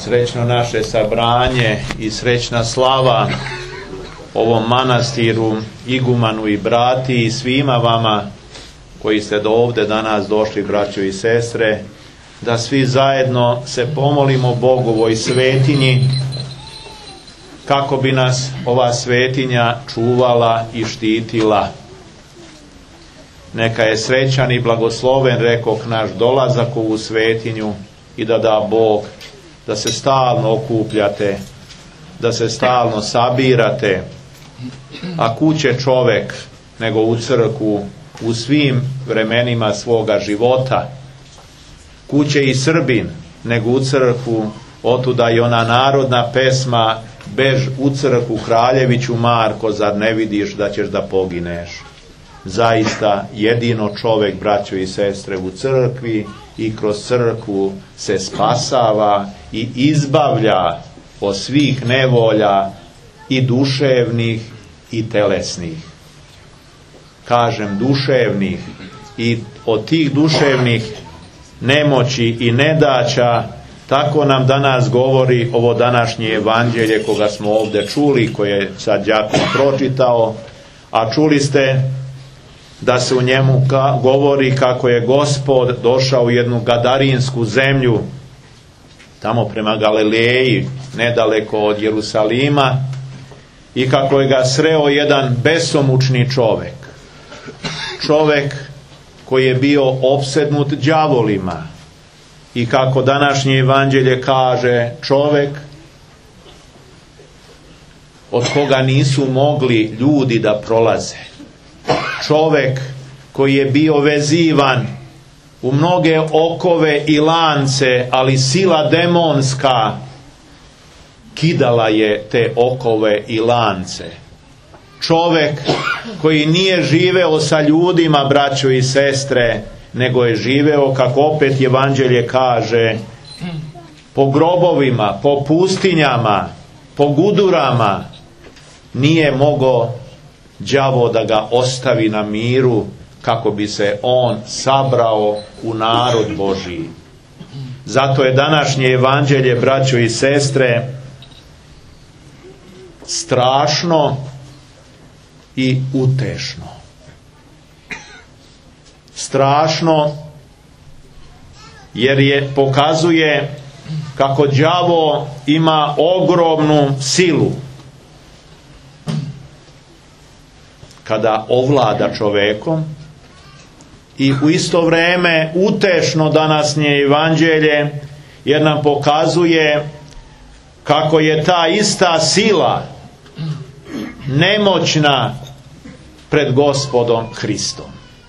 Srećno naše sabranje i srećna slava ovom manastiru, igumanu i brati i svima vama koji ste do ovdje danas došli, braćo i sestre, da svi zajedno se pomolimo Bogovoj svetinji kako bi nas ova svetinja čuvala i štitila. Neka je srećan i blagosloven, rekoh, naš dolazak u ovu svetinju i da Bog da se stalno okupljate, da se stalno sabirate, a kuće čovek nego u crkvu u svim vremenima svoga života. Kuće i Srbin nego u crkvu, otuda i ona narodna pesma bež u crkvu Kraljeviću Marko, zar ne vidiš da ćeš da pogineš? Zaista jedino čovek, braćo i sestre, u crkvi i kroz crkvu se spasava i izbavlja od svih nevolja i duševnih i telesnih. Kažem duševnih, i od tih duševnih nemoći i nedaća, tako nam danas govori ovo današnje evanđelje koga smo ovdje čuli, koje je sad đakon pročitao, a čuli ste da se u njemu govori kako je Gospod došao u jednu gadarinsku zemlju, tamo prema Galileji, nedaleko od Jerusalima, i kako je ga sreo jedan besomučni čovek. Čovek koji je bio opsednut đavolima, i kako današnje evanđelje kaže, čovek od koga nisu mogli ljudi da prolaze. Čovek koji je bio vezivan u mnoge okove i lance, ali sila demonska kidala je te okove i lance. Čovek koji nije živeo sa ljudima, braćo i sestre, nego je živeo, kako opet evanđelje kaže, po grobovima, po pustinjama, po gudurama. Nije mogao đavo da ga ostavi na miru kako bi se on sabrao u narod Božiji. Zato je današnje evanđelje, braćo i sestre, strašno i utešno. Strašno jer pokazuje kako đavo ima ogromnu silu kada ovlada čovekom, i u isto vrijeme utešno današnje evanđelje jer nam pokazuje kako je ta ista sila nemoćna pred Gospodom Hristom.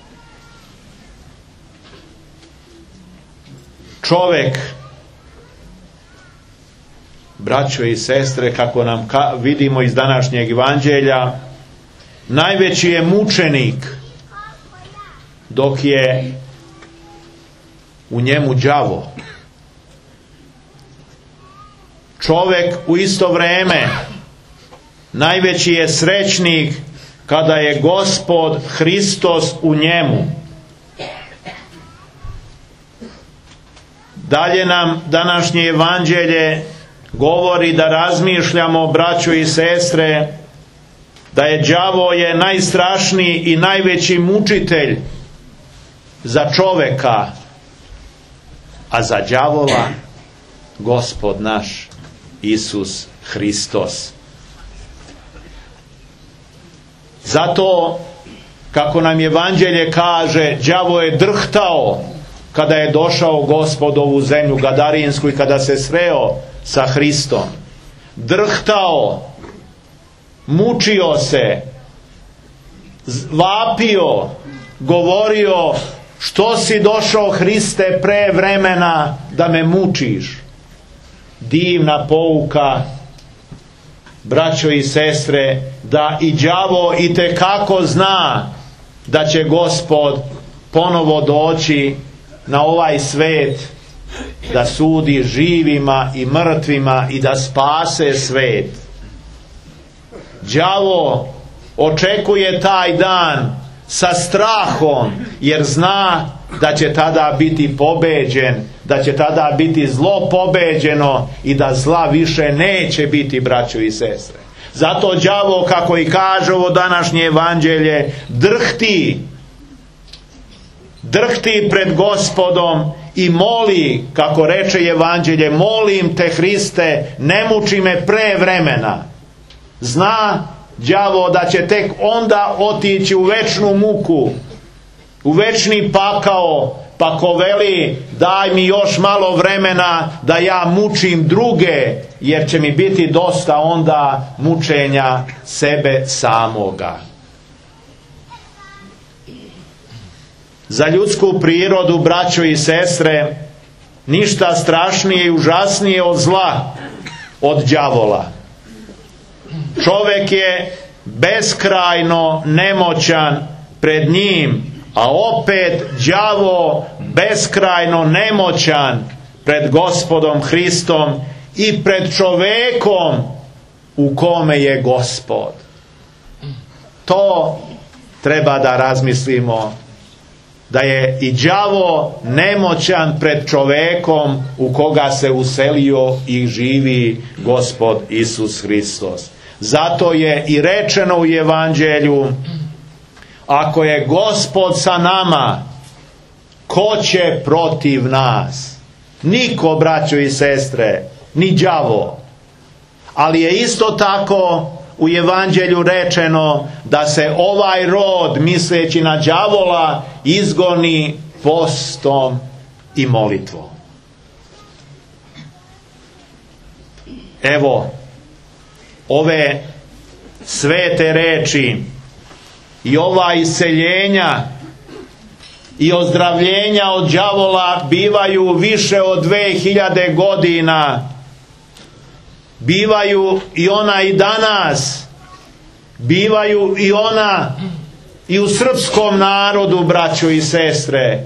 Čovek, braćo i sestre, kako nam vidimo iz današnjeg evanđelja, najveći je mučenik dok je u njemu đavo. Čovek u isto vrijeme najveći je srećnik kada je Gospod Hristos u njemu. Dalje nam današnje evanđelje govori da razmišljamo, braćo i sestre, da je đavo je najstrašniji i najveći mučitelj za čoveka, a za đavola Gospod naš Isus Hristos. Zato, kako nam evanđelje kaže, đavo je drhtao kada je došao Gospod u ovu zemlju gadarinsku i kada se sreo sa Hristom. Drhtao, mučio se, vapio, govorio, što si došao, Hriste, pre vremena da me mučiš. Divna pouka, braćo i sestre, da i đavo itekako zna da će Gospod ponovo doći na ovaj svet da sudi živima i mrtvima i da spase svet. Đavo očekuje taj dan sa strahom, jer zna da će tada biti pobeđen, da će tada biti zlo pobeđeno i da zla više neće biti, braćo i sestre. Zato đavo, kako i kaže ovo današnje evanđelje, drhti pred Gospodom i moli, kako reče evanđelje, molim te Hriste, ne muči me pre vremena. Zna đavo da će tek onda otići u večnu muku, u večni pakao, pa ko veli daj mi još malo vremena da ja mučim druge, jer će mi biti dosta onda mučenja sebe samoga. Za ljudsku prirodu, braćo i sestre, ništa strašnije i užasnije od zla, od đavola. Čovjek je beskrajno nemoćan pred njim, a opet đavo beskrajno nemoćan pred Gospodom Hristom i pred čovekom u kome je Gospod. To treba da razmislimo, da je i đavo nemoćan pred čovekom u koga se uselio i živi Gospod Isus Hristos. Zato je i rečeno u evanđelju, ako je Gospod sa nama, ko će protiv nas? Niko, braćo i sestre, ni đavo. Ali je isto tako u evanđelju rečeno da se ovaj rod, misleći na đavola, izgoni postom i molitvom. Evo, ove svete reči i ova isceljenja i ozdravljenja od đavola bivaju više od 2000 godina. Bivaju i ona i danas. Bivaju i ona i u srpskom narodu, braćo i sestre.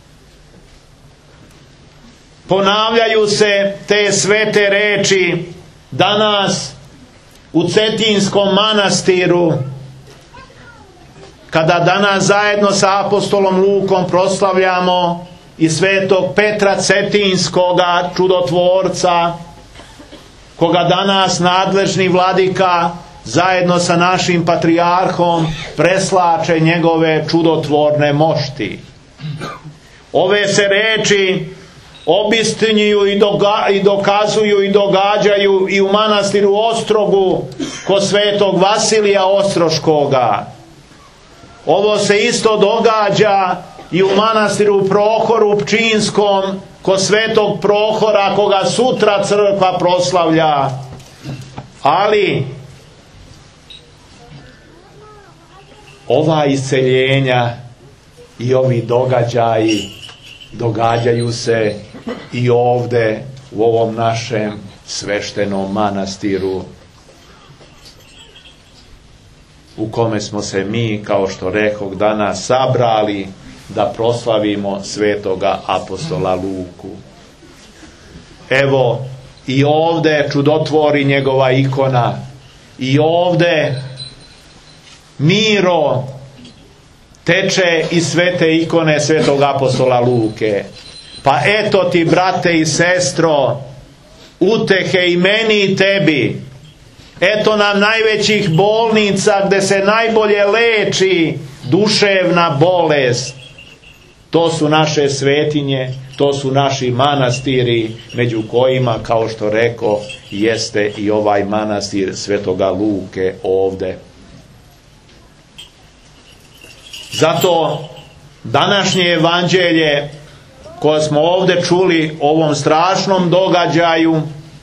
Ponavljaju se te svete reči danas u Cetinskom manastiru, kada danas zajedno sa apostolom Lukom proslavljamo i svetog Petra Cetinskoga, čudotvorca, koga danas nadležni vladika zajedno sa našim patrijarhom preslače njegove čudotvorne mošti. Ove se reči obistinjuju i dokazuju i događaju i u manastiru Ostrogu kod svetog Vasilija Ostroškoga. Ovo se isto događa i u manastiru Prohoru Pčinskom kod svetog Prohora, koga sutra crkva proslavlja. Ali ova isceljenja i ovi događaji događaju se i ovde u ovom našem sveštenom manastiru, u kome smo se mi, kao što rekoh, danas sabrali da proslavimo svetoga apostola Luku. Evo, i ovde čudotvori njegova ikona, i ovde miro teče iz svete ikone svetog apostola Luke. Pa eto ti, brate i sestro, utehe i meni i tebi. Eto nam najvećih bolnica gde se najbolje leči duševna bolest. To su naše svetinje, to su naši manastiri, među kojima, kao što reko, jeste i ovaj manastir svetoga Luke ovde. Zato današnje evanđelje koje smo ovde čuli o ovom strašnom događaju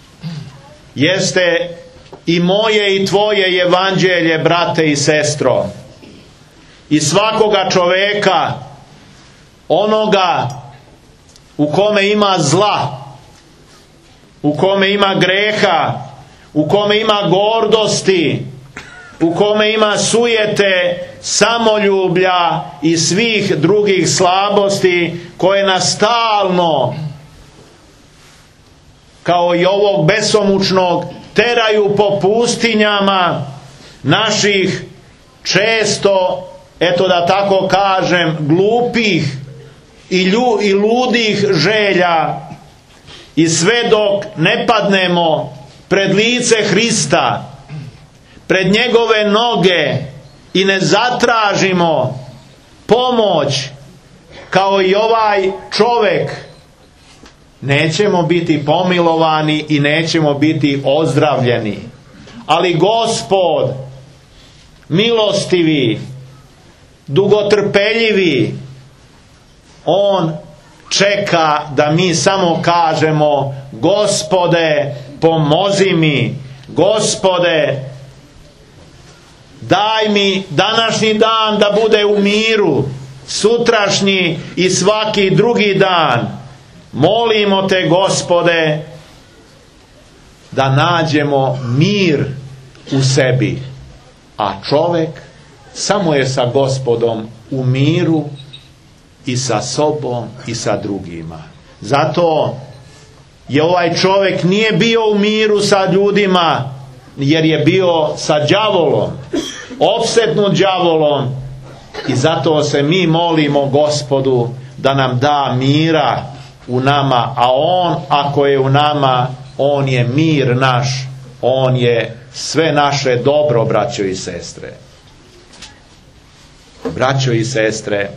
jeste i moje i tvoje evanđelje, brate i sestro. I svakoga čoveka, onoga u kome ima zla, u kome ima greha, u kome ima gordosti, u kome ima sujete, samoljublja i svih drugih slabosti koje nas stalno, kao i ovog besomučnog, teraju po pustinjama naših često, eto da tako kažem, glupih i ludih želja, i sve dok ne padnemo pred lice Hrista, pred njegove noge i ne zatražimo pomoć kao i ovaj čovjek, nećemo biti pomilovani i nećemo biti ozdravljeni. Ali Gospod milostivi, dugotrpeljivi, on čeka da mi samo kažemo: Gospode, pomozi mi, Gospode, daj mi današnji dan da bude u miru, sutrašnji i svaki drugi dan. Molimo te, Gospode, da nađemo mir u sebi, a čovjek samo je sa Gospodom u miru i sa sobom i sa drugima. Zato je ovaj čovjek nije bio u miru sa ljudima, jer je bio sa đavolom, opsednut đavolom, i zato se mi molimo Gospodu da nam da mira u nama, a on ako je u nama, on je mir naš, on je sve naše dobro, braćo i sestre. Braćo i sestre,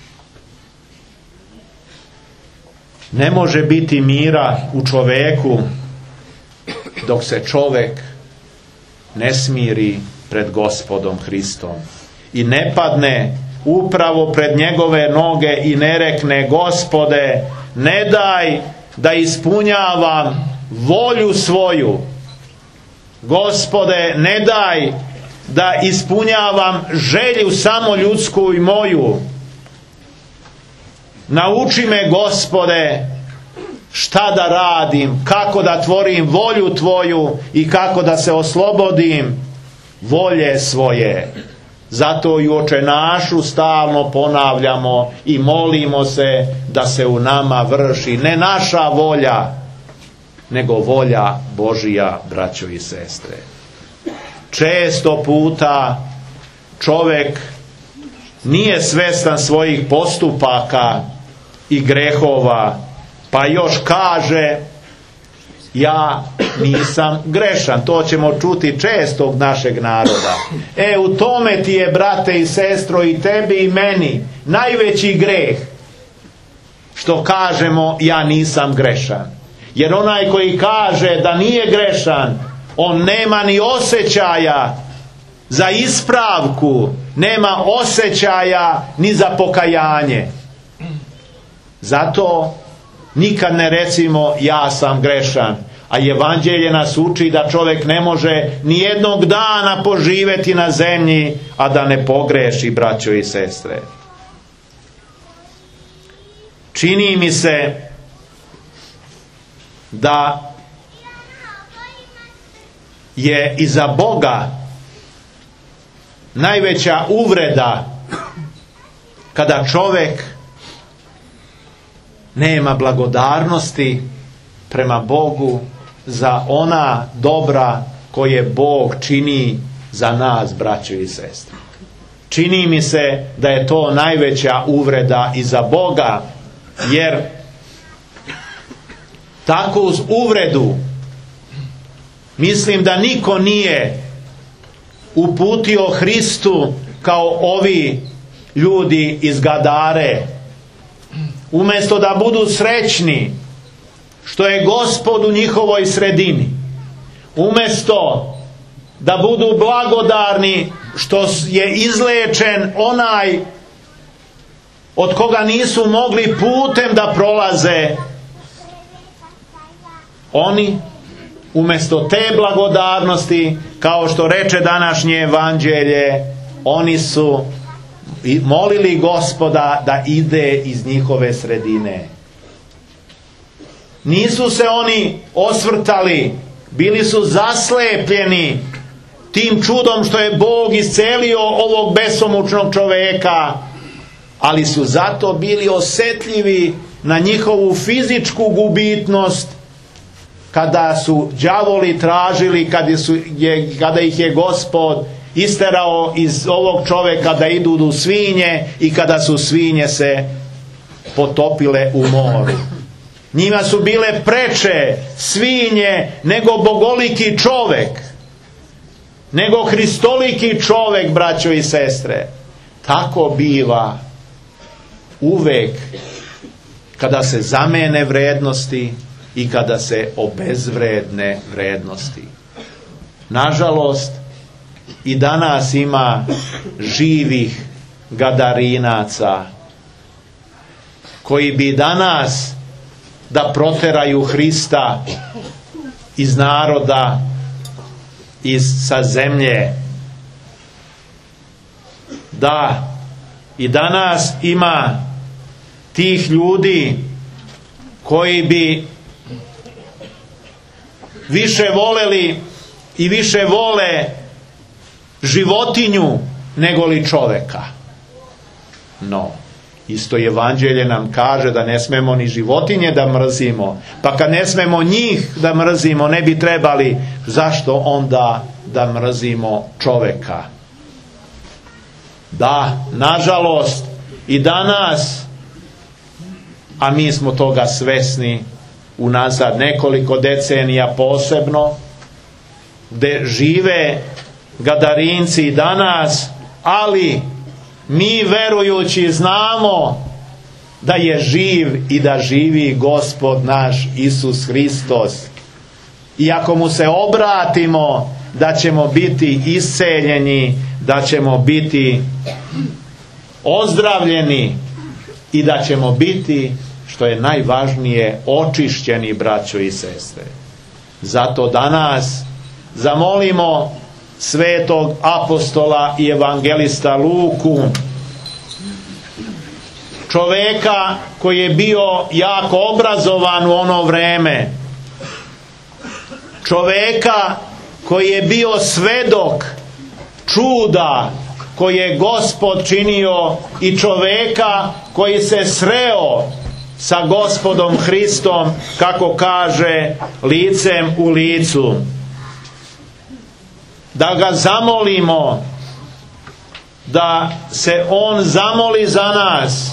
ne može biti mira u čovjeku dok se čovjek ne smiri pred Gospodom Hristom i ne padne upravo pred njegove noge i ne rekne: Gospode, ne daj da ispunjavam volju svoju, Gospode, ne daj da ispunjavam želju samo ljudsku i moju. Nauči me, Gospode, šta da radim, kako da tvorim volju Tvoju i kako da se oslobodim volje svoje. Zato i očenašu stalno ponavljamo i molimo se da se u nama vrši ne naša volja, nego volja Božija, braćo i sestre. Često puta čovjek nije svjestan svojih postupaka i grehova, pa još kaže: ja nisam grešan. To ćemo čuti često od našeg naroda. U tome ti je, brate i sestro, i tebi i meni najveći greh, što kažemo: ja nisam grešan. Jer onaj koji kaže da nije grešan, on nema ni osjećaja za ispravku, nema osjećaja ni za pokajanje. Zato nikad ne recimo: ja sam grešan. A evanđelje nas uči da čovjek ne može ni jednog dana poživjeti na zemlji, a da ne pogreši, braćo i sestre. Čini mi se da je iza Boga najveća uvreda kada čovjek nema blagodarnosti prema Bogu za ona dobra koje Bog čini za nas, braćo i sestre. Čini mi se da je to najveća uvreda i za Boga, jer tako uz uvredu mislim da niko nije uputio Hristu kao ovi ljudi iz Gadare. Umjesto da budu srećni što je Gospod u njihovoj sredini, umjesto da budu blagodarni što je izlečen onaj od koga nisu mogli putem da prolaze, oni umjesto te blagodarnosti, kao što reče današnje evanđelje, oni su molili Gospoda da ide iz njihove sredine. Nisu se oni osvrtali, bili su zaslepljeni tim čudom što je Bog iscelio ovog besomučnog čovjeka, ali su zato bili osjetljivi na njihovu fizičku gubitnost kada su đavoli tražili, kada ih je Gospod isterao iz ovog čovjeka da idu u svinje i kada su svinje se potopile u moru. Njima su bile preče svinje nego bogoliki čovek, nego hristoliki čovek, braćo i sestre. Tako biva uvek kada se zamene vrednosti i kada se obezvredne vrednosti. Nažalost, i danas ima živih gadarinaca koji bi danas da proteraju Hrista iz naroda, sa zemlje. Da, i danas ima tih ljudi koji bi više voleli i više vole životinju nego li čoveka. No, isto evanđelje nam kaže da ne smemo ni životinje da mrzimo. Pa kad ne smemo njih da mrzimo, ne bi trebali, zašto onda da mrzimo čoveka? Da, nažalost, i danas, a mi smo toga svesni unazad nekoliko decenija posebno, gde žive Gadarinci i danas, ali mi verujući znamo da je živ i da živi Gospod naš Isus Hristos. I ako mu se obratimo, da ćemo biti isceljeni, da ćemo biti ozdravljeni i da ćemo biti, što je najvažnije, očišćeni, braćo i sestre. Zato danas zamolimo svetog apostola i evangelista Luku, čoveka koji je bio jako obrazovan u ono vreme, čoveka koji je bio svedok čuda koji je Gospod činio i čoveka koji se sreo sa Gospodom Hristom, kako kaže, licem u licu. Da ga zamolimo da se on zamoli za nas,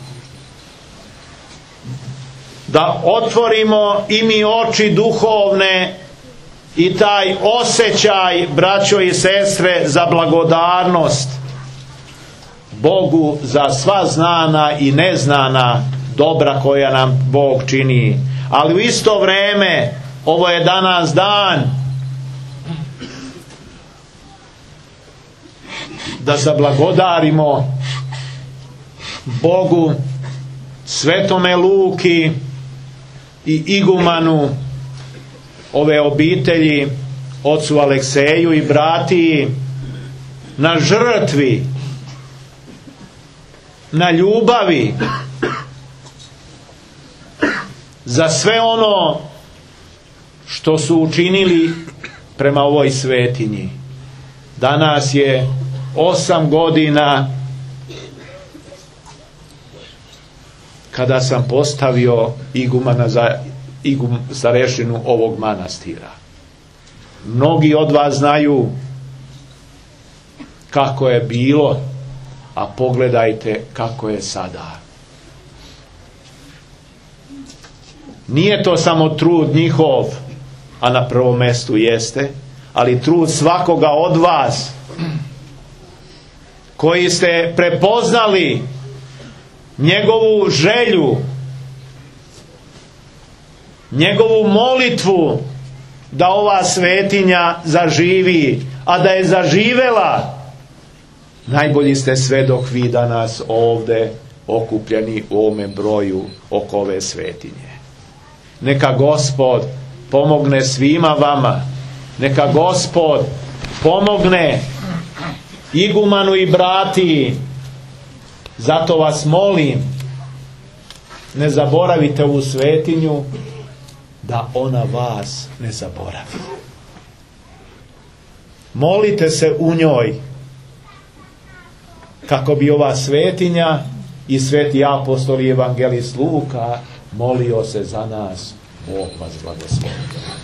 da otvorimo i mi oči duhovne i taj osjećaj, braćo i sestre, za blagodarnost Bogu za sva znana i neznana dobra koja nam Bog čini. Ali u isto vrijeme, ovo je danas dan da zablagodarimo Bogu, svetome Luki i igumanu ove obitelji, ocu Alekseju i bratiji, na žrtvi, na ljubavi, za sve ono što su učinili prema ovoj svetinji. Danas je 8 godina kada sam postavio igumana za starešinu ovog manastira. Mnogi od vas znaju kako je bilo, a pogledajte kako je sada. Nije to samo trud njihov, a na prvom mjestu jeste, ali trud svakoga od vas koji ste prepoznali njegovu želju, njegovu molitvu da ova svetinja zaživi, a da je zaživela, najbolji ste svedok vi danas ovdje okupljeni u ovome broju oko ove svetinje. Neka Gospod pomogne svima vama, neka Gospod pomogne igumanu i brati. Zato vas molim, ne zaboravite ovu svetinju, da ona vas ne zaboravi. Molite se u njoj kako bi ova svetinja i sveti apostol i evangelist Luka molio se za nas. Bog vas blagoslovi.